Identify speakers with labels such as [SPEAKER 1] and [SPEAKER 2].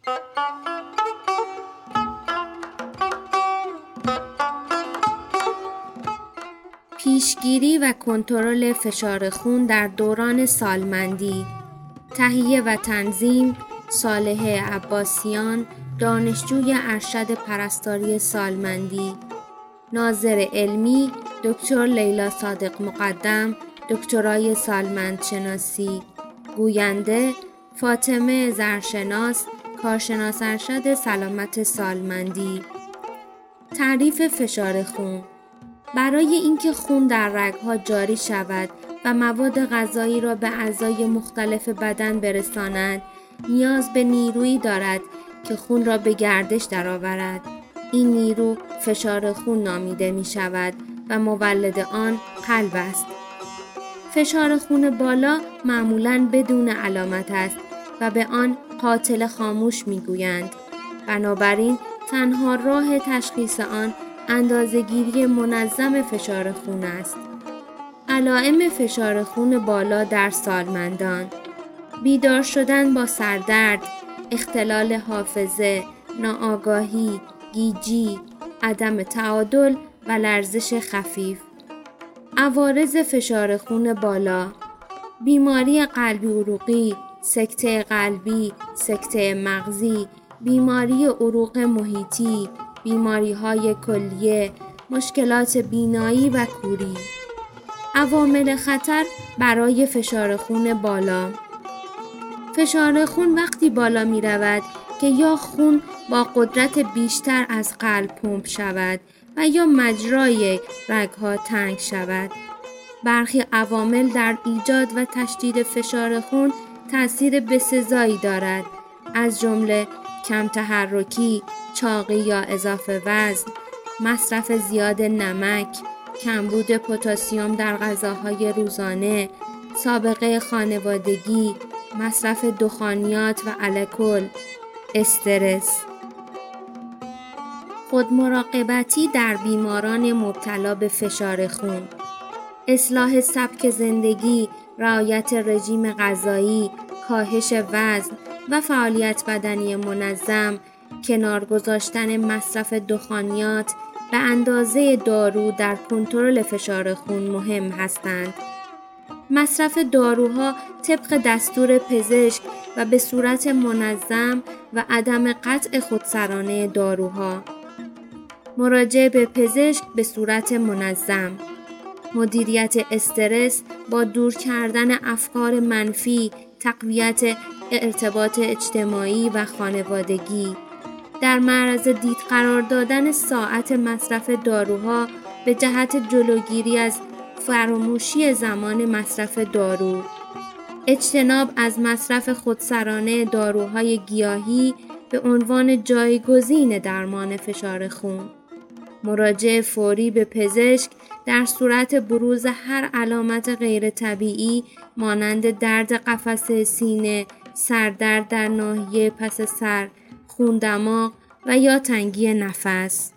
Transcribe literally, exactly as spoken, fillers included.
[SPEAKER 1] پیشگیری و کنترل فشار خون در دوران سالمندی. تهیه و تنظیم صالحه عباسیان، دانشجوی ارشد پرستاری سالمندی. ناظر علمی دکتر لیلا صادق مقدم، دکترای سالمندشناسی. گوینده فاطمه زرشناس، کارشناس ارشد سلامت سالمندی. تعریف فشار خون: برای اینکه خون در رگ‌ها جاری شود و مواد غذایی را به اعضای مختلف بدن برساند، نیاز به نیرویی دارد که خون را به گردش درآورد. این نیرو فشار خون نامیده می شود و مولد آن قلب است. فشار خون بالا معمولاً بدون علامت است و به آن قاتل خاموش می گویند. بنابراین تنها راه تشخیص آن اندازه‌گیری منظم فشار خون است. علائم فشار خون بالا در سالمندان: بیدار شدن با سردرد، اختلال حافظه، ناآگاهی، گیجی، عدم تعادل و لرزش خفیف. عوارض فشار خون بالا: بیماری قلبی عروقی، سکته قلبی، سکته مغزی، بیماری عروق محیطی، بیماری‌های کلیه، مشکلات بینایی و کوری. عوامل خطر برای فشار خون بالا: فشار خون وقتی بالا می رود که یا خون با قدرت بیشتر از قلب پمپ شود و یا مجرای رگ‌ها تنگ شود. برخی عوامل در ایجاد و تشدید فشار خون تأثیر بسزایی دارد، از جمله کم تحرکی، چاقی یا اضافه وزن، مصرف زیاد نمک، کمبود پتاسیم در غذاهای روزانه، سابقه خانوادگی، مصرف دخانیات و الکل، استرس. خودمراقبتی در بیماران مبتلا به فشار خون: اصلاح سبک زندگی، رعایت رژیم غذایی، کاهش وزن و فعالیت بدنی منظم، کنار گذاشتن مصرف دخانیات به اندازه دارو در کنترل فشار خون مهم هستند. مصرف داروها طبق دستور پزشک و به صورت منظم و عدم قطع خودسرانه داروها. مراجعه به پزشک به صورت منظم. مدیریت استرس با دور کردن افکار منفی، تقویت ارتباط اجتماعی و خانوادگی. در معرض دید قرار دادن ساعت مصرف داروها به جهت جلوگیری از فراموشی زمان مصرف دارو. اجتناب از مصرف خودسرانه داروهای گیاهی به عنوان جایگزین درمان فشار خون. مراجعه فوری به پزشک در صورت بروز هر علامت غیر طبیعی مانند درد قفسه سینه، سردرد در ناحیه پس سر، خون دماغ و یا تنگی نفس.